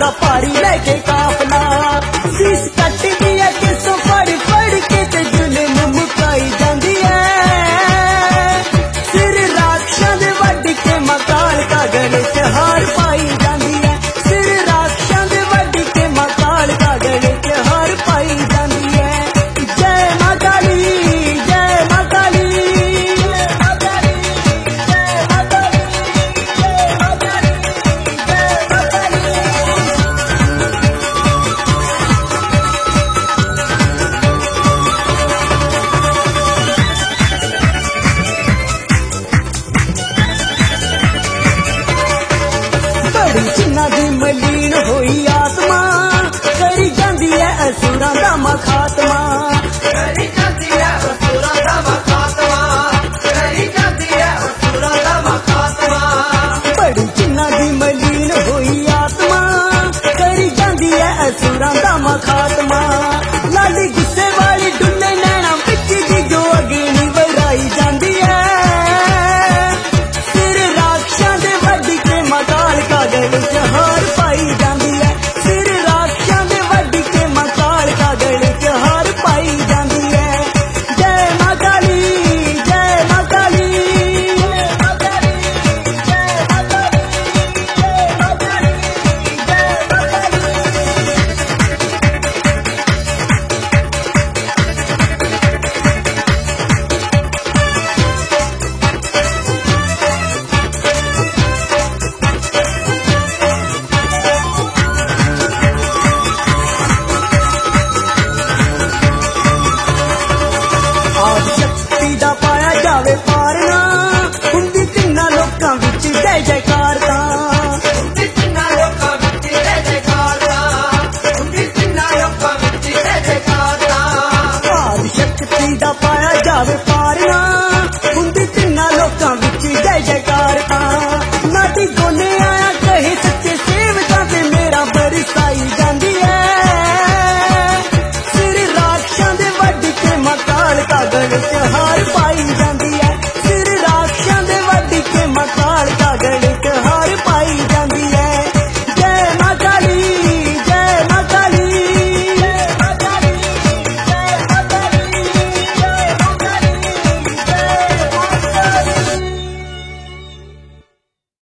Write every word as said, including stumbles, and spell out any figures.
दा भारी लेके काफला शीश कट दिया किसों फड़ फड़ के ते जुल्म मुकाई जांदी है सिर राक्षां दे वड्ड के मकाल का गले च हार पाई जांदी है सिर राक्षां दे वड्ड के मकाल का गले च हार पाई जांदी है। जय मां काली जय मां काली जय मां काली जय मां काली जय मां काली जय मां काली। बड़ी चिन्ना दी मलीन होई आत्मा करी जांदी है असुरां दा मखात्मा करी जाती है असुरां दा मखात्मा करी जाती है असुरां दा मखात्मा। बड़ी चिन्ना दी मलीन होई आत्मा करी जांदी है असुरां दा मखात्मा लाली गुस्से वाली डुल्ले नैना विच दी जो अगेनी वराई जांदी है सिर राक्षां दे वड्ड के मकाल का गले च हार पाई जांदी है सिर राक्षां दे वड्ड के मकाल का गले च हार पाई जांदी है। जय मां काली जय मां काली जय मां काली जय मां काली जय मां काली जय मां काली। आद शक्ति दा पाया जावे पारना हुंदी तिन्ना लोकां विच जय जयकार तां उंदी तिन्ना लोकां विच जय जयकार दा उंदी तिन्ना लोकां विच जय जयकार दा। आद शक्ति दा पाया जावे पारना हुंदी तिन्ना लोकां विच जय जयकार तां नाटी गोने आया कहे सच्चे सेवकां ते मेरा बरसाई जांदी है सिर राक्षां दे वड्ड के मकाल का गले च हार